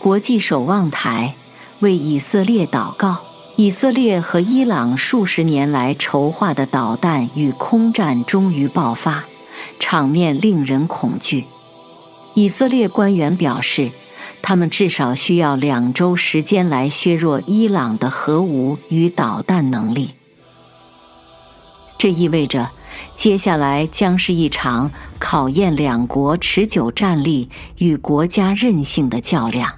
国际守望台，为以色列祷告。以色列和伊朗数十年来筹划的导弹与空战终于爆发，场面令人恐惧。以色列官员表示，他们至少需要2周时间来削弱伊朗的核武与导弹能力。这意味着，接下来将是一场考验两国持久战力与国家韧性的较量。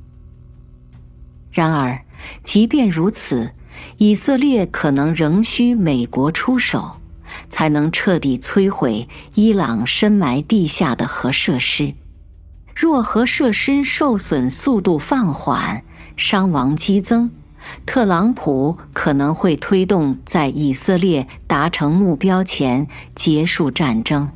然而，即便如此，以色列可能仍需美国出手，才能彻底摧毁伊朗深埋地下的核设施。若核设施受损速度放缓，伤亡激增，特朗普可能会推动在以色列达成目标前结束战争。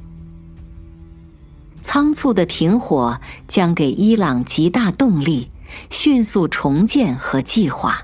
仓促的停火将给伊朗极大动力，迅速重建和计划。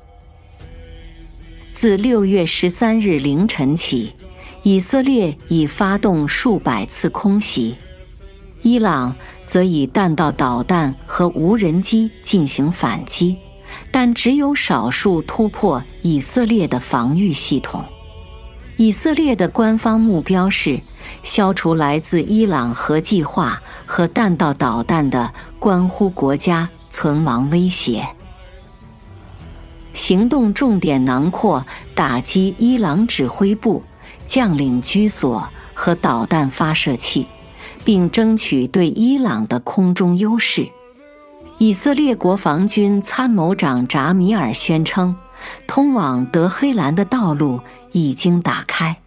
自6月13日凌晨起，以色列已发动数百次空袭，伊朗则以弹道导弹和无人机进行反击，但只有少数突破以色列的防御系统。以色列的官方目标是消除来自伊朗核计划和弹道导弹的关乎国家存亡威胁。行动重点囊括打击伊朗指挥部、将领居所和导弹发射器，并争取对伊朗的空中优势。以色列国防军参谋长扎米尔宣称，通往德黑兰的道路已经打开。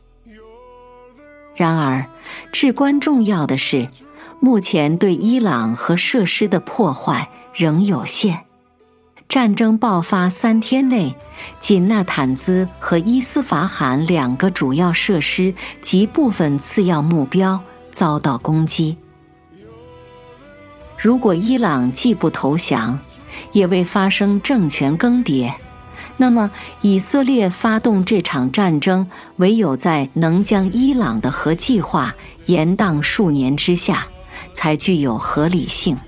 然而，至关重要的是，目前对伊朗和设施的破坏仍有限。战争爆发3天内，仅纳坦兹和伊斯法罕2个主要设施及部分次要目标遭到攻击。如果伊朗既不投降，也未发生政权更迭，那么以色列发动这场战争，唯有在能将伊朗的核计划延宕数年之下，才具有合理性。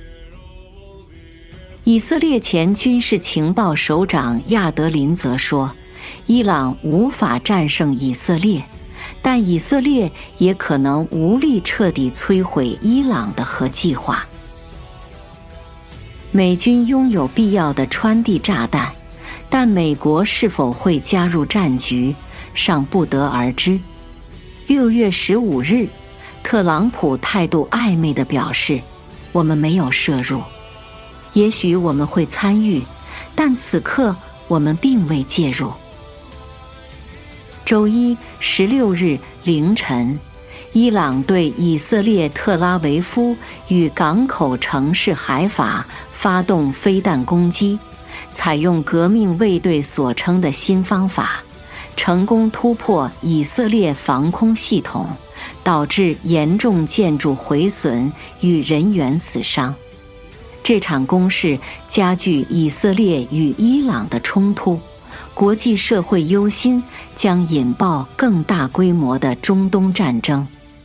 以色列前军事情报首长亚德林则说，伊朗无法战胜以色列，但以色列也可能无力彻底摧毁伊朗的核计划。美军拥有必要的穿地炸弹，但美国是否会加入战局，尚不得而知。6月15日，特朗普态度暧昧地表示，我们没有涉入。也许我们会参与，但此刻我们并未介入。周一16日凌晨，伊朗对以色列特拉维夫与港口城市海法发动飞弹攻击，采用革命卫队所称的新方法，成功突破以色列防空系统，导致严重建筑毁损与人员死伤。这场攻势加剧以色列与伊朗的冲突，国际社会忧心将引爆更大规模的中东战争。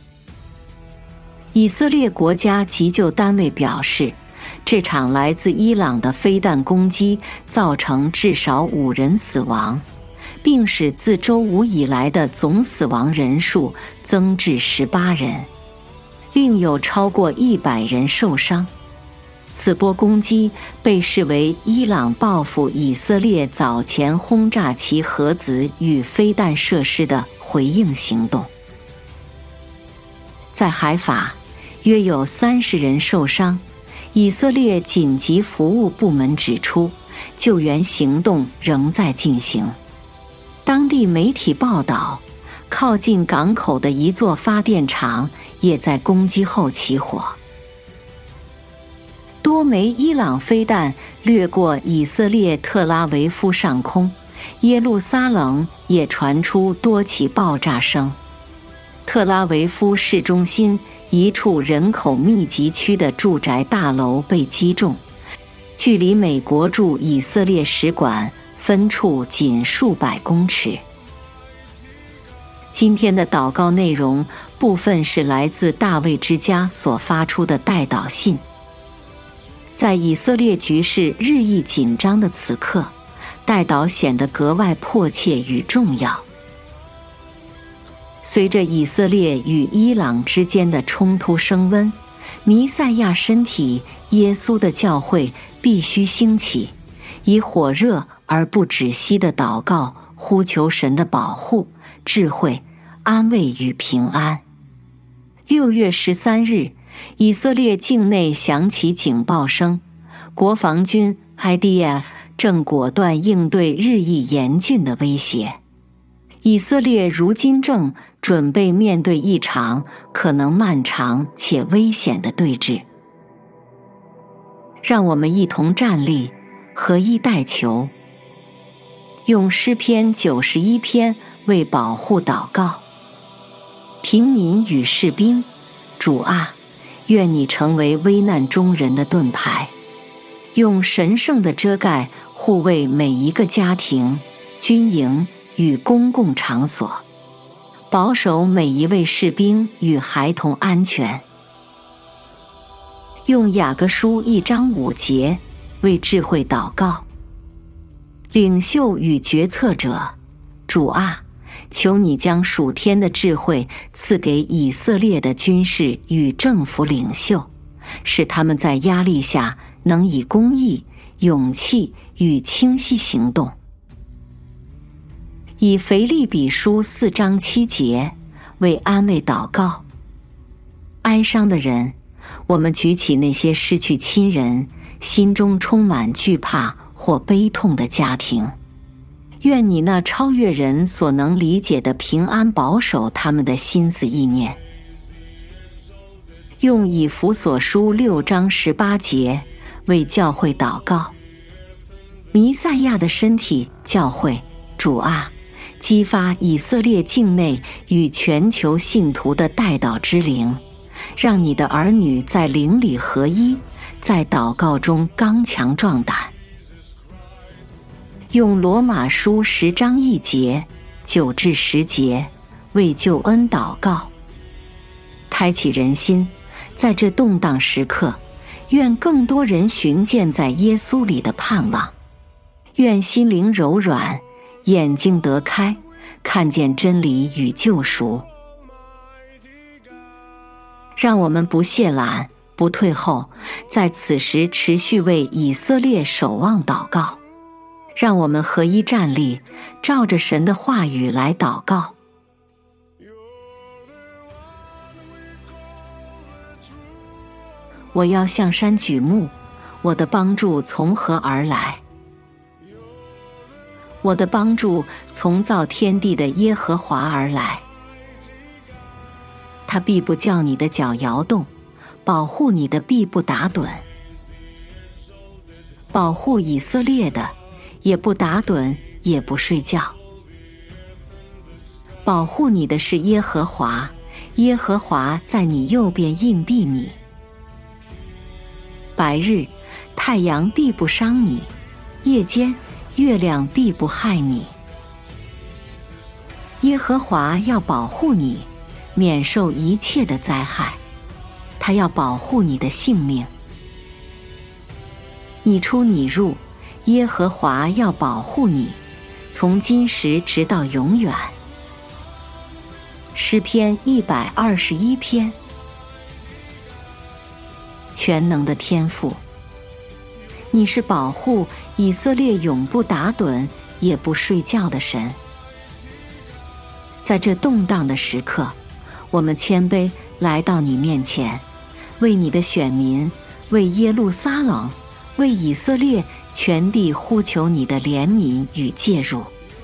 以色列国家急救单位表示，这场来自伊朗的飞弹攻击造成至少5人死亡，并使自周五以来的总死亡人数增至18人，另有超过100人受伤。此波攻击被视为伊朗报复以色列早前轰炸其核子与飞弹设施的回应行动。在海法，约有30人受伤。以色列紧急服务部门指出，救援行动仍在进行。当地媒体报道，靠近港口的一座发电厂也在攻击后起火。多枚伊朗飞弹掠过以色列特拉维夫上空，耶路撒冷也传出多起爆炸声。特拉维夫市中心一处人口密集区的住宅大楼被击中，距离美国驻以色列使馆分处仅数百公尺。今天的祷告内容部分是来自大卫之家所发出的代祷信。 在以色列局势日益紧张的此刻，代祷显得格外迫切与重要。随着以色列与伊朗之间的冲突升温，弥赛亚身体耶稣的教会必须兴起，以火热而不止息的祷告呼求神的保护、智慧、安慰与平安。6月13日，以色列境内响起警报声，国防军 IDF 正果断应对日益严峻的威胁。以色列如今正准备面对一场可能漫长且危险的对峙。让我们一同站立，合一代求，用诗篇91篇为保护祷告。平民与士兵，主啊，愿你成为危难中人的盾牌，用神圣的遮盖护卫每一个家庭、军营与公共场所，保守每一位士兵与孩童安全。用雅各书1章5节为智慧祷告。领袖与决策者，主啊，求你将属天的智慧赐给以色列的军事与政府领袖，使他们在压力下能以公义、勇气与清晰行动。以腓立比书4章7节为安慰祷告。哀伤的人，我们举起那些失去亲人、心中充满惧怕或悲痛的家庭，愿你那超越人所能理解的平安保守他们的心思意念。用以弗所书6章18节为教会祷告。弥赛亚的身体教会，主啊，激发以色列境内与全球信徒的代祷之灵，让你的儿女在灵里合一，在祷告中刚强壮胆。用罗马书10章1节9至10节为救恩祷告。开启人心，在这动荡时刻，愿更多人寻见在耶稣里的盼望，愿心灵柔软，眼睛得开，看见真理与救赎。让我们不懈懒，不退后，在此时持续为以色列守望祷告。让我们合一站立，照着神的话语来祷告。我要向山举目，我的帮助从何而来？我的帮助从造天地的耶和华而来。他必不叫你的脚摇动，保护你的必不打盹。保护以色列的，也不打盹，也不睡觉。保护你的是耶和华，耶和华在你右边荫庇你。白日，太阳必不伤你；夜间，月亮必不害你。耶和华要保护你，免受一切的灾害，他要保护你的性命。你出你入，耶和华要保护你，从今时直到永远。诗篇121篇。全能的天父，你是保护以色列永不打盹也不睡觉的神。在这动荡的时刻，我们谦卑来到你面前，为你的选民，为耶路撒冷，为以色列全地呼求你的怜悯与介入。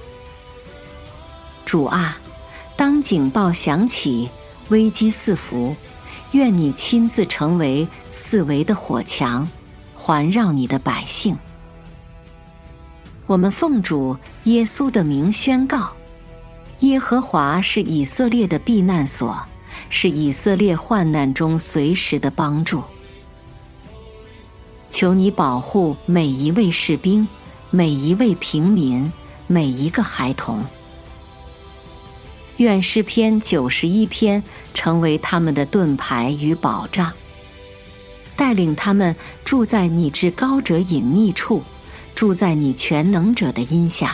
主啊，当警报响起，危机四伏，愿你亲自成为四围的火墙，环绕你的百姓。我们奉主耶稣的名宣告，耶和华是以色列的避难所，是以色列患难中随时的帮助。求你保护每一位士兵，每一位平民，每一个孩童。愿诗篇91篇成为他们的盾牌与保障。 带领他们住在你至高者隐秘处，住在你全能者的荫下。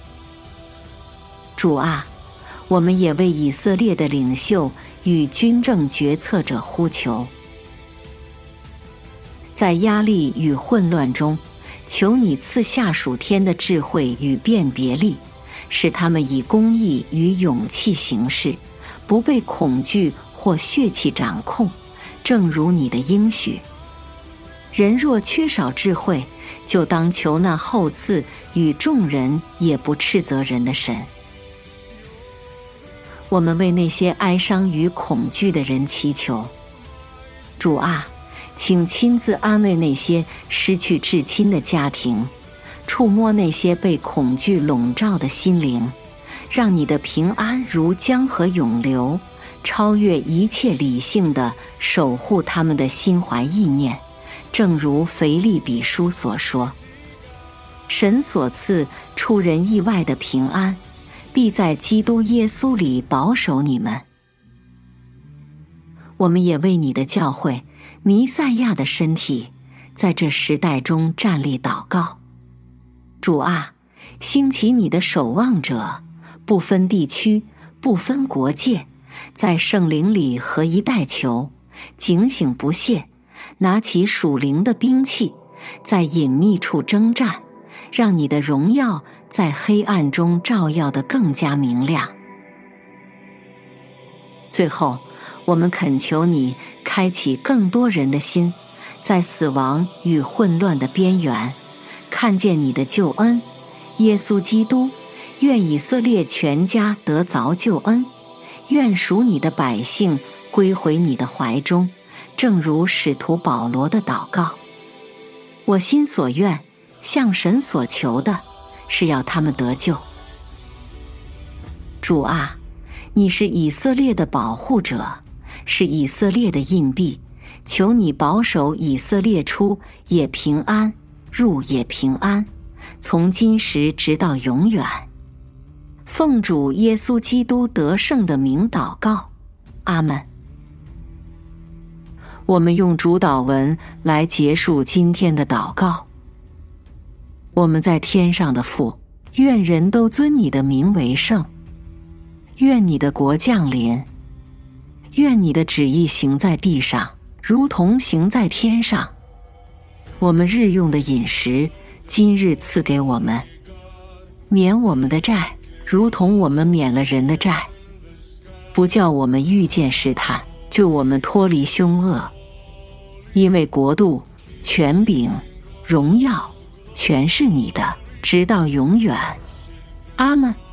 主啊，我们也为以色列的领袖与军政决策者呼求。在压力与混乱中，求你赐下属天的智慧与辨别力，使他们以公义与勇气行事，不被恐惧或血气掌控，正如你的应许。人若缺少智慧，就当求那厚赐与众人也不斥责人的神。我们为那些哀伤与恐惧的人祈求。主啊，请亲自安慰那些失去至亲的家庭，触摸那些被恐惧笼罩的心灵，让你的平安如江河涌流，超越一切理性的守护他们的心怀意念。正如腓立比书所说，神所赐出人意外的平安，必在基督耶稣里保守你们。我们也为你的教会弥赛亚的身体在这时代中站立祷告。主啊，兴起你的守望者，不分地区，不分国界，在圣灵里合一代求，警醒不懈，拿起属灵的兵器，在隐秘处征战，让你的荣耀在黑暗中照耀得更加明亮。最后，我们恳求你开启更多人的心，在死亡与混乱的边缘，看见你的救恩。耶稣基督，愿以色列全家得着救恩，愿属你的百姓归回你的怀中，正如使徒保罗的祷告。我心所愿，向神所求的，是要他们得救。主啊，你是以色列的保护者，是以色列的印币，求你保守以色列出也平安，入也平安，从今时直到永远。奉主耶稣基督得胜的名祷告，阿们。我们用主祷文来结束今天的祷告。我们在天上的父，愿人都尊你的名为圣。愿你的国降临，愿你的旨意行在地上，如同行在天上。我们日用的饮食，今日赐给我们，免我们的债，如同我们免了人的债，不叫我们遇见试探，救我们脱离凶恶。因为国度、权柄、荣耀，全是你的，直到永远。阿们。